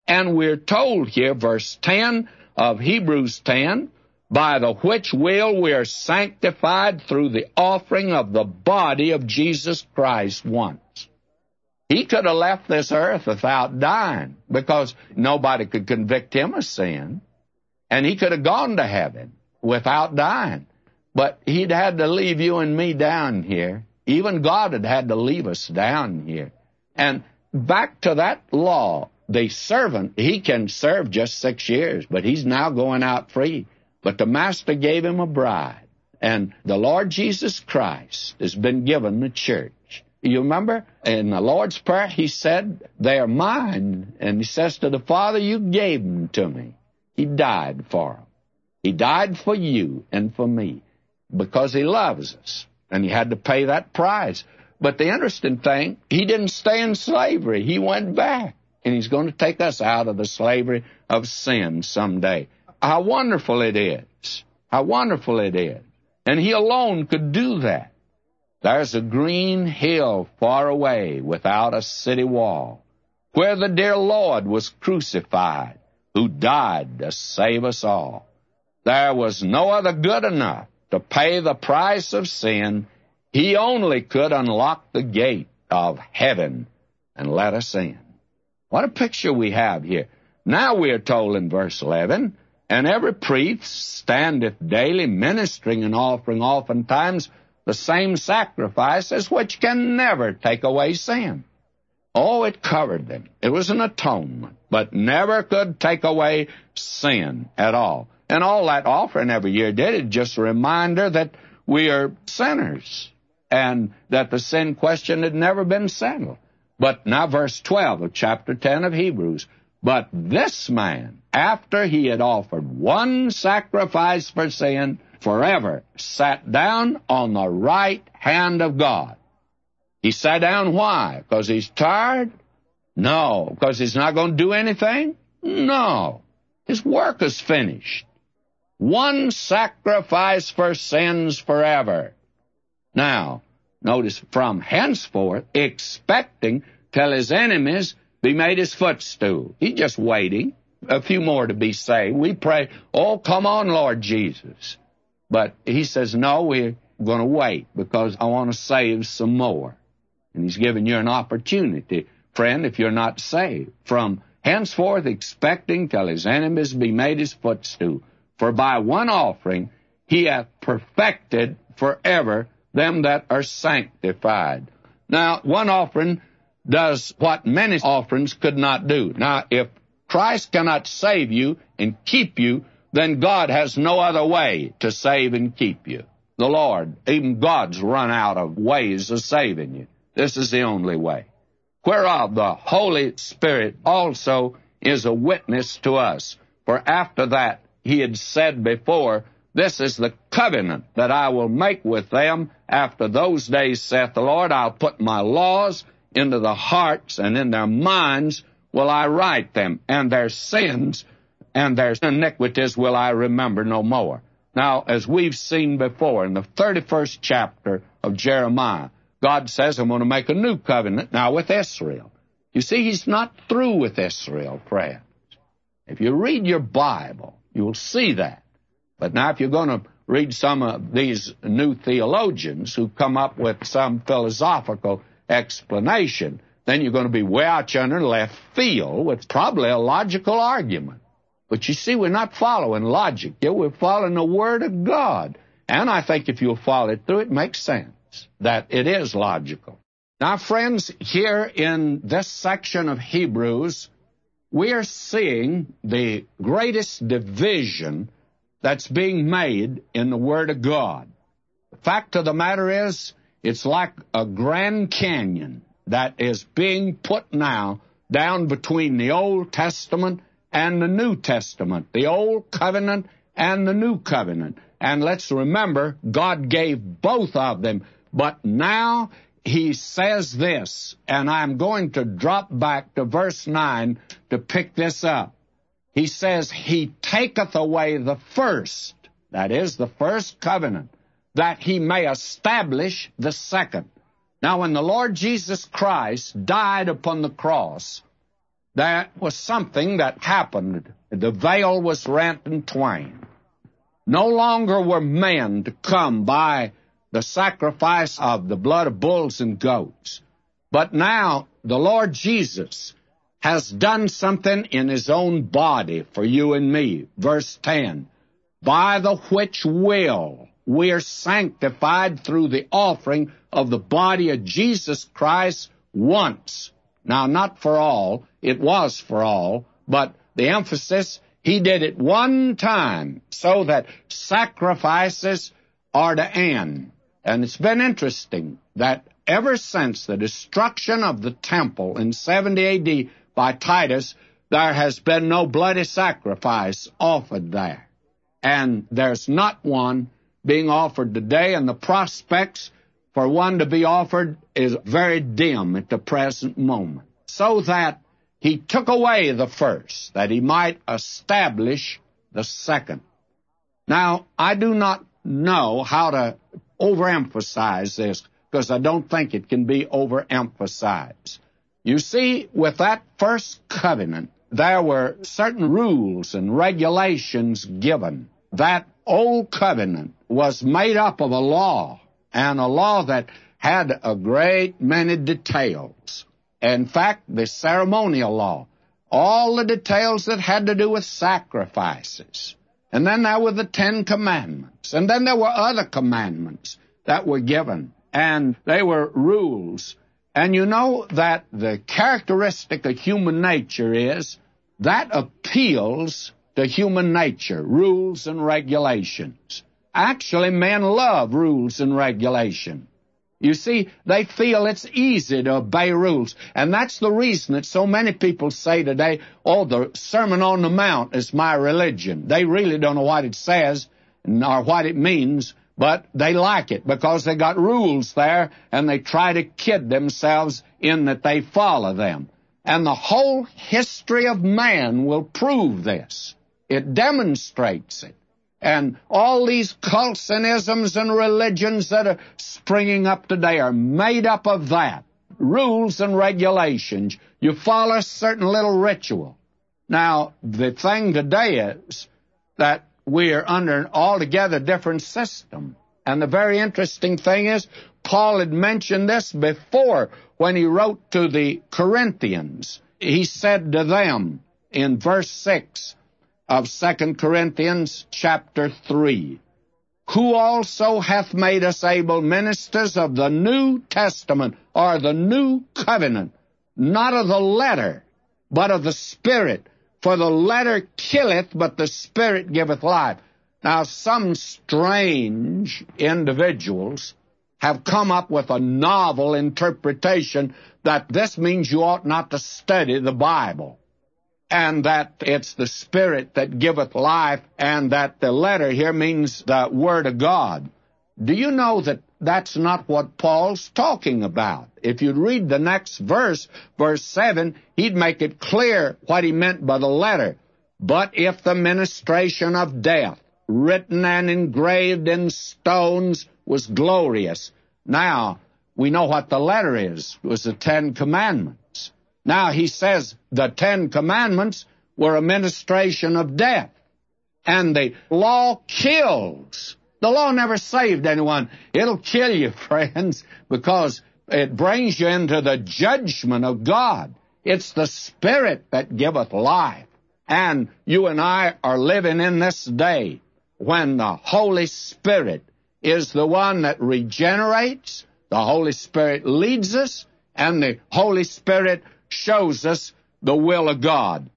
And we're told here, verse 10 of Hebrews 10, by the which will we are sanctified through the offering of the body of Jesus Christ once. He could have left this earth without dying, because nobody could convict him of sin. And he could have gone to heaven without dying. But he'd had to leave you and me down here. Even God had to leave us down here. And back to that law, the servant, he can serve just 6 years, but he's now going out free. But the master gave him a bride, and the Lord Jesus Christ has been given the church. You remember in the Lord's Prayer, he said, they are mine. And he says to the Father, you gave them to me. He died for them. He died for you and for me because he loves us, and he had to pay that price. But the interesting thing, he didn't stay in slavery. He went back, and he's going to take us out of the slavery of sin someday. How wonderful it is. How wonderful it is. And he alone could do that. There's a green hill far away without a city wall, where the dear Lord was crucified, who died to save us all. There was no other good enough to pay the price of sin. He only could unlock the gate of heaven and let us in. What a picture we have here. Now we are told in verse 11, and every priest standeth daily ministering and offering oftentimes the same sacrifices which can never take away sin. Oh, it covered them. It was an atonement, but never could take away sin at all. And all that offering every year did, it just a reminder that we are sinners and that the sin question had never been settled. But now verse 12 of chapter 10 of Hebrews, but this man, after he had offered one sacrifice for sin forever, sat down on the right hand of God. He sat down why? Because he's tired? No. Because he's not going to do anything? No. His work is finished. One sacrifice for sins forever. Now, notice, from henceforth, expecting till his enemies be made his footstool. He's just waiting. A few more to be saved. We pray, oh, come on, Lord Jesus. But he says, no, we're going to wait because I want to save some more. And he's giving you an opportunity, friend, if you're not saved. From henceforth expecting till his enemies be made his footstool. For by one offering he hath perfected forever them that are sanctified. Now, one offering does what many offerings could not do. Now, if Christ cannot save you and keep you, then God has no other way to save and keep you. The Lord, even God's run out of ways of saving you. This is the only way. Whereof the Holy Spirit also is a witness to us. For after that he had said before, this is the covenant that I will make with them after those days, saith the Lord. I'll put my laws into the hearts, and in their minds will I write them, and their sins and their iniquities will I remember no more. Now, as we've seen before in the 31st chapter of Jeremiah, God says, I'm going to make a new covenant now with Israel. You see, he's not through with Israel, friends. If you read your Bible, you'll see that. But now if you're going to read some of these new theologians who come up with some philosophical explanation, then you're going to be way out yonder left field with probably a logical argument. But you see, we're not following logic here. We're following the Word of God. And I think if you'll follow it through, it makes sense that it is logical. Now, friends, here in this section of Hebrews, we are seeing the greatest division that's being made in the Word of God. The fact of the matter is, it's like a Grand Canyon that is being put now down between the Old Testament and the New Testament, the Old Covenant and the New Covenant. And let's remember, God gave both of them. But now he says this, and I'm going to drop back to verse 9 to pick this up. He says, he taketh away the first, that is, the first covenant, that he may establish the second. Now, when the Lord Jesus Christ died upon the cross, there was something that happened. The veil was rent in twain. No longer were men to come by the sacrifice of the blood of bulls and goats. But now the Lord Jesus has done something in his own body for you and me. Verse 10, by the which will we are sanctified through the offering of the body of Jesus Christ once. Now, not for all. It was for all. But the emphasis, he did it one time so that sacrifices are to end. And it's been interesting that ever since the destruction of the temple in 70 A.D. by Titus, there has been no bloody sacrifice offered there. And there's not one being offered today, and the prospects for one to be offered is very dim at the present moment. So that he took away the first, that he might establish the second. Now, I do not know how to overemphasize this, because I don't think it can be overemphasized. You see, with that first covenant, there were certain rules and regulations given. That old covenant was made up of a law, and a law that had a great many details. In fact, the ceremonial law, all the details that had to do with sacrifices. And then there were the 10 Commandments. And then there were other commandments that were given. And they were rules. And you know that the characteristic of human nature is that appeals to human nature, rules and regulations. Actually, men love rules and regulations. You see, they feel it's easy to obey rules. And that's the reason that so many people say today, oh, the Sermon on the Mount is my religion. They really don't know what it says or what it means, but they like it because they got rules there, and they try to kid themselves in that they follow them. And the whole history of man will prove this. It demonstrates it. And all these cults and isms and religions that are springing up today are made up of that. Rules and regulations. You follow a certain little ritual. Now, the thing today is that we're under an altogether different system. And the very interesting thing is, Paul had mentioned this before when he wrote to the Corinthians. He said to them in verse 6 of 2 Corinthians chapter 3, who also hath made us able ministers of the New Testament, or the New Covenant, not of the letter, but of the Spirit. For the letter killeth, but the Spirit giveth life. Now, some strange individuals have come up with a novel interpretation that this means you ought not to study the Bible, and that it's the Spirit that giveth life, and that the letter here means the Word of God. Do you know that that's not what Paul's talking about? If you'd read the next verse, verse 7, he'd make it clear what he meant by the letter. But if the ministration of death, written and engraved in stones, was glorious. Now, we know what the letter is. It was the 10 Commandments. Now, he says the 10 Commandments were a ministration of death. And the law kills. The law never saved anyone. It'll kill you, friends, because it brings you into the judgment of God. It's the Spirit that giveth life. And you and I are living in this day when the Holy Spirit is the one that regenerates, the Holy Spirit leads us, and the Holy Spirit shows us the will of God.